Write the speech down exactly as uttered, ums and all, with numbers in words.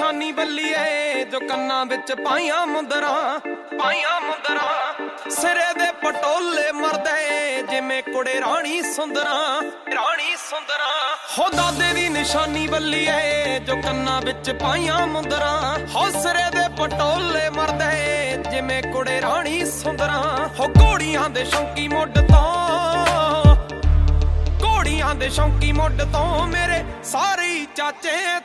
ਨਿਸ਼ਾਨੀ ਬੱਲੀਏ ਜੋ ਕੰਨਾਂ ਵਿੱਚ ਪਾਈਆਂ ਮੁੰਦਰਾਂ ਪਾਈਆਂ ਮੁੰਦਰਾਂ ਸਿਰੇ ਦੇ ਪਟੋਲੇ ਮਰਦੇ ਜਿਵੇਂ ਕੁੜੇ ਰਾਣੀ ਸੁੰਦਰਾਂ ਰਾਣੀ ਸੁੰਦਰਾਂ ਹੋ ਦਾਦੇ ਦੀ ਨਿਸ਼ਾਨੀ ਬੱਲੀਏ ਜੋ ਕੰਨਾਂ ਵਿੱਚ ਪਾਈਆਂ ਮੁੰਦਰਾਂ ਹੋ ਸਿਰੇ ਦੇ ਪਟੋਲੇ ਮਰਦੇ ਜਿਵੇਂ ਕੁੜੇ ਰਾਣੀ ਸੁੰਦਰਾਂ ਹੋ ਘੋੜੀਆਂ ਦੇ ਸ਼ੌਂਕੀ ਮੁੱਢ ਤੋਂ ਘੋੜੀਆਂ ਦੇ ਸ਼ੌਂਕੀ ਮੁੱਢ ਤੋਂ ਮੇਰੇ ਸਾਰੇ ਚਾਚੇ